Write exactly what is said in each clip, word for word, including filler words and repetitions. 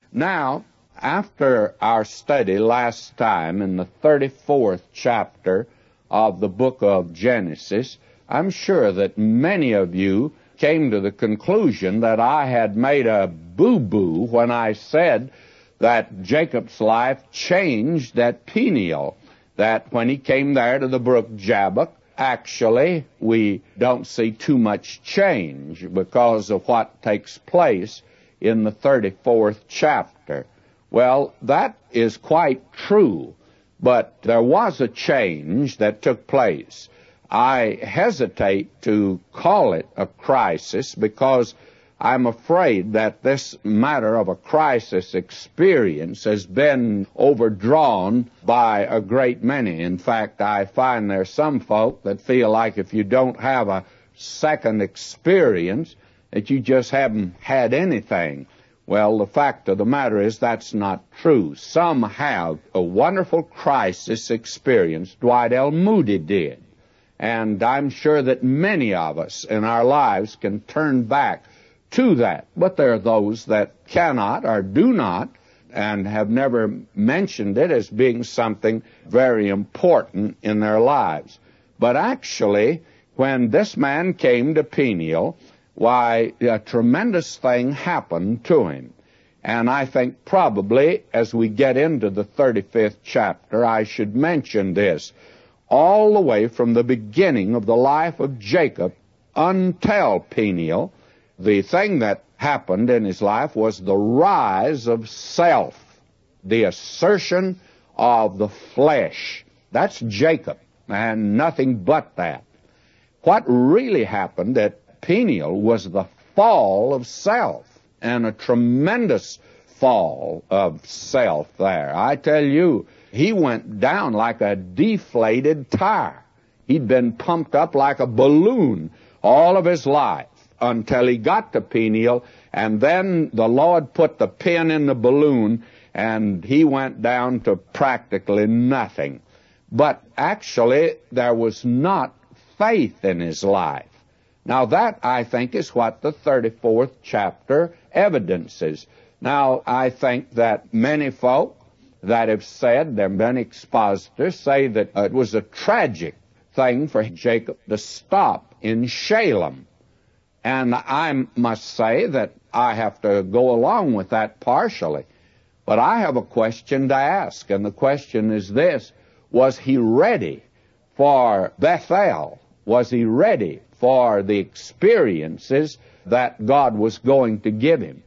Now, after our study last time in the thirty-fourth chapter of the book of Genesis, I'm sure that many of you came to the conclusion that I had made a boo-boo when I said that Jacob's life changed at Peniel, that when he came there to the brook Jabbok, actually we don't see too much change because of what takes place in the thirty-fourth chapter. Well, that is quite true, but there was a change that took place. I hesitate to call it a crisis because I'm afraid that this matter of a crisis experience has been overdrawn by a great many. In fact, I find there's some folk that feel like if you don't have a second experience, that you just haven't had anything. Well, the fact of the matter is that's not true. Some have a wonderful crisis experience. Dwight L. Moody did. And I'm sure that many of us in our lives can turn back to that. But there are those that cannot or do not and have never mentioned it as being something very important in their lives. But actually, when this man came to Peniel, why, a tremendous thing happened to him. And I think probably as we get into the thirty-fifth chapter, I should mention this. All the way from the beginning of the life of Jacob until Peniel, the thing that happened in his life was the rise of self, the assertion of the flesh. That's Jacob, and nothing but that. What really happened at Peniel was the fall of self, and a tremendous fall of self there. I tell you, he went down like a deflated tire. He'd been pumped up like a balloon all of his life until he got to Peniel, and then the Lord put the pin in the balloon, and he went down to practically nothing. But actually, there was not faith in his life. Now that, I think, is what the thirty-fourth chapter evidences. Now, I think that many folk that have said, there have been expositors, say that it was a tragic thing for Jacob to stop in Shalem. And I must say that I have to go along with that partially. But I have a question to ask, and the question is this: was he ready for Bethel? Was he ready for the experiences that God was going to give him?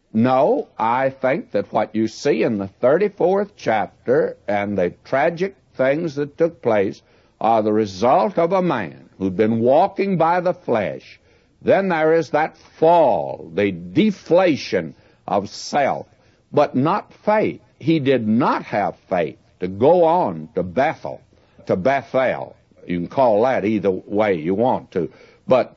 No, I think that what you see in the thirty-fourth chapter and the tragic things that took place are the result of a man who'd been walking by the flesh. Then there is that fall, the deflation of self, but not faith. He did not have faith to go on to Bethel, to Bethel. You can call that either way you want to. But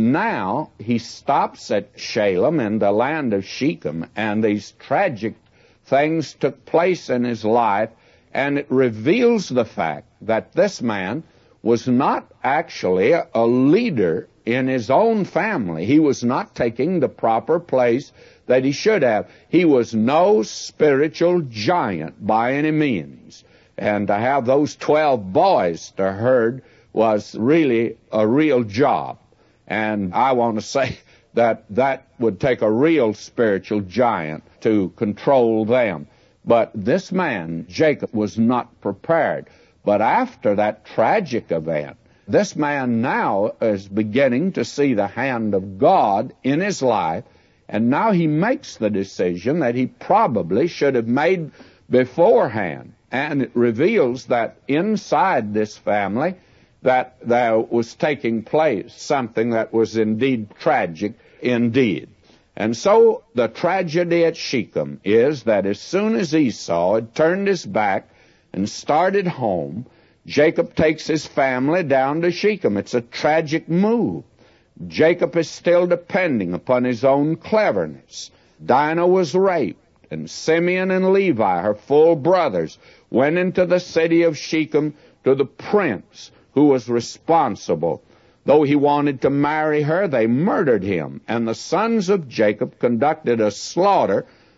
now he stops at Shalem in the land of Shechem, and these tragic things took place in his life, and it reveals the fact that this man was not actually a, a leader in his own family. He was not taking the proper place that he should have. He was no spiritual giant by any means. And to have those twelve boys to herd was really a real job. And I want to say that that would take a real spiritual giant to control them. But this man, Jacob, was not prepared. But after that tragic event, this man now is beginning to see the hand of God in his life, and now he makes the decision that he probably should have made beforehand. And it reveals that inside this family that there was taking place something that was indeed tragic indeed. And so the tragedy at Shechem is that as soon as Esau had turned his back and started home, Jacob takes his family down to Shechem. It's a tragic move. Jacob is still depending upon his own cleverness. Dinah was raped, and Simeon and Levi, her full brothers, went into the city of Shechem to the prince who was responsible. Though he wanted to marry her, they murdered him, and the sons of Jacob conducted a slaughter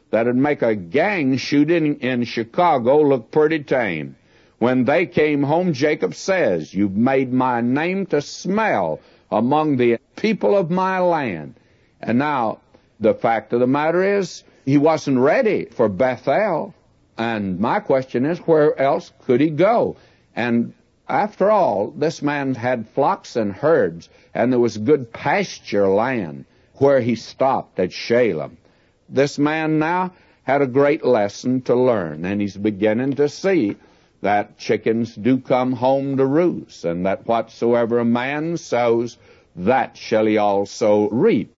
that'd make a gang shooting in Chicago look pretty tame. When they came home, Jacob says, "You've made my name to smell among the people of my land." And now, the fact of the matter is, he wasn't ready for Bethel. And my question is, where else could he go? And after all, this man had flocks and herds, and there was good pasture land where he stopped at Shalem. This man now had a great lesson to learn, and he's beginning to see that chickens do come home to roost, and that whatsoever a man sows, that shall he also reap.